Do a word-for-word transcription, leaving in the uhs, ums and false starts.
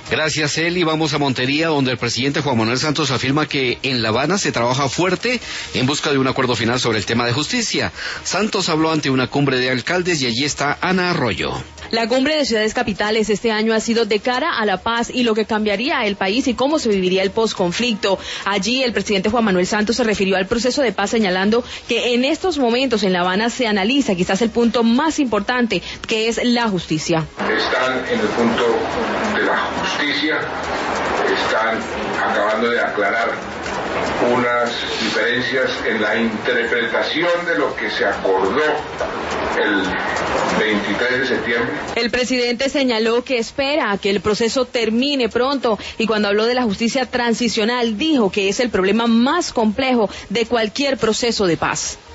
Gracias, Eli. Vamos a Montería, donde el presidente Juan Manuel Santos afirma que en La Habana se trabaja fuerte en busca de un acuerdo final sobre el tema de justicia. Santos habló ante una cumbre de alcaldes y allí está Ana Arroyo. La cumbre de ciudades capitales este año ha sido de cara a la paz y lo que cambiaría el país y cómo se viviría el posconflicto. Allí el presidente Juan Manuel Santos se refirió al proceso de paz señalando que en estos momentos en La Habana se analiza quizás el punto más importante, que es la justicia. Están en el punto de la justicia, están acabando de aclarar unas diferencias en la interpretación de lo que se acordó el veintitrés de septiembre. El presidente señaló que espera que el proceso termine pronto y cuando habló de la justicia transicional dijo que es el problema más complejo de cualquier proceso de paz.